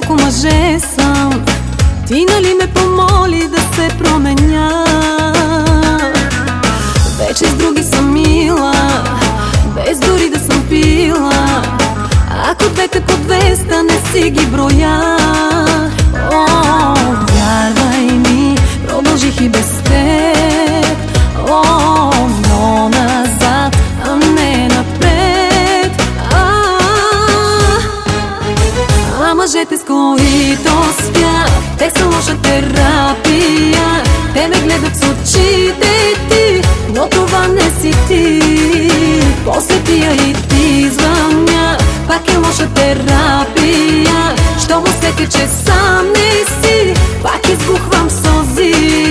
колко мъже съм. Ти нали ме помоли да се променя. Вече с други съм мила, без дори да съм пила. Ако двете по 200 не си ги броя. О, вярвай ми, продължих и без теб. О, но назад, а не напред. А мъжете, с които спя, те са лоша терапия. Те ме гледат с очите ти, но това не си ти. После пия и ти звъня, пак е лоша терапия. Щом усетя, че сам не си, пак избухвам сълзи.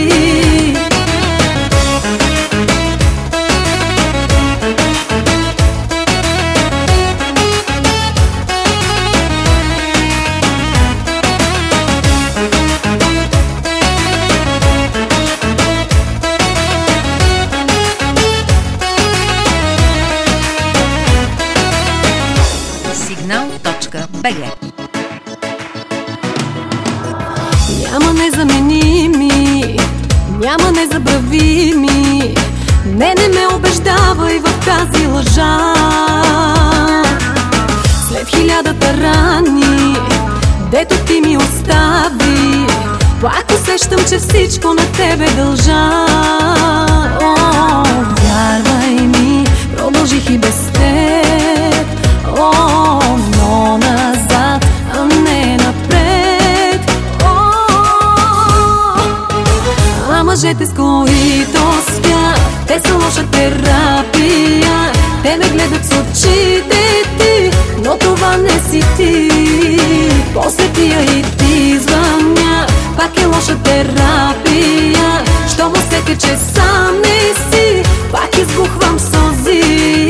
Signal.bg. Няма незаменими, няма незабравими. Не ме убеждавай в тази лъжа. След 1000 рани, дето ти ми остави, пак усещам, че всичко на тебе дължа. О, вярвай ми, продължих и без теб. О, но назад, а не напред. А мъжете, с които спя, те са лоша терапия. Те ме гледат с очите ти, но това не си ти. После пия и ти звъня, пак е лоша терапия. Щом усетя, че сам не си, пак избухвам сълзи.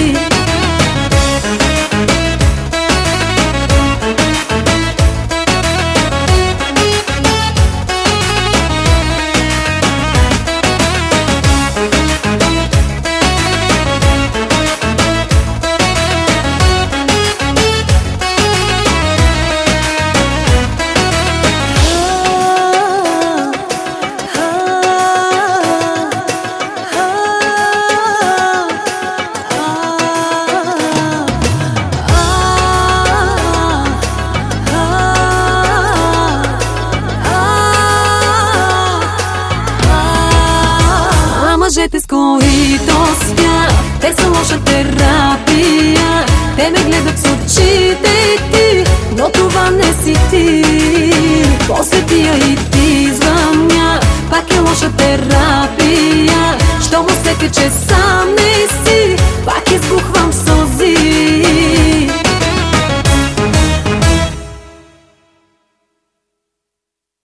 Мъжете, с които спя, те са лоша терапия. Те ме гледат с очите ти, но това не си ти. После пия и ти